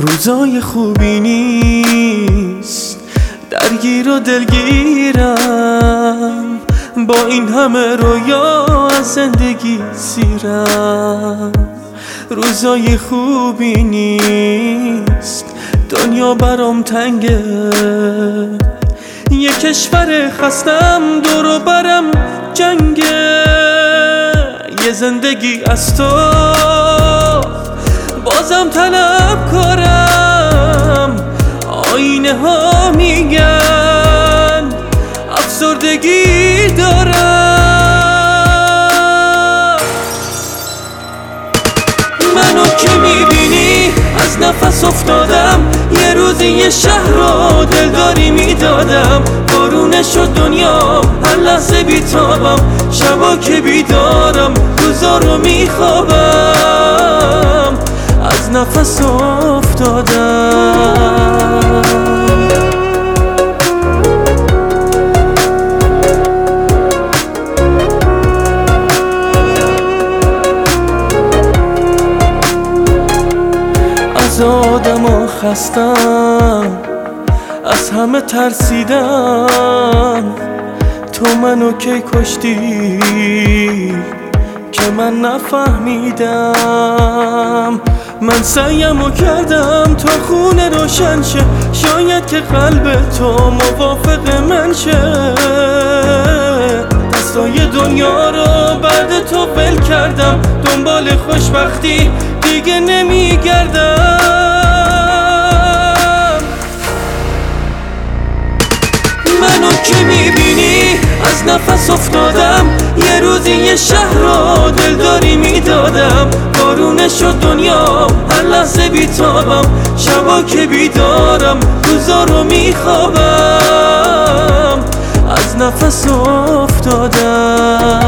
روزای خوبی نیست، درگیر و دلگیرم، با این همه رویا از زندگی سیرم. روزای خوبی نیست، دنیا برام تنگه، یه کشور خستم دور و برم جنگه. یه زندگی از تو بازم طلب کارم، آینه ها میگن افسردگی دارم. منو که میبینی از نفس افتادم، یه روزی یه شهر رو دلداری میدادم. بارونش و دنیا هر لحظه بیتابم، شبا که بیدارم روزا رو میخوابم، از نفس افتادم. از آدم خستم، از همه ترسیدم، تو منو کی کشتی که من نفهمیدم. من سعیمو کردم تا خونه روشن شه، شاید که قلب تو موافق من شه. دستای دنیا رو بعد تو ول کردم، دنبال خوشبختی دیگه نمیگردم. منو که میبینی از نفس افتادم، یه روزی یه شهر رو دلداری میدادم. بارونش و دنیا هر لحظه بیتابم، شبا که بیدارم روزا رو میخوابم، از نفس افتادم.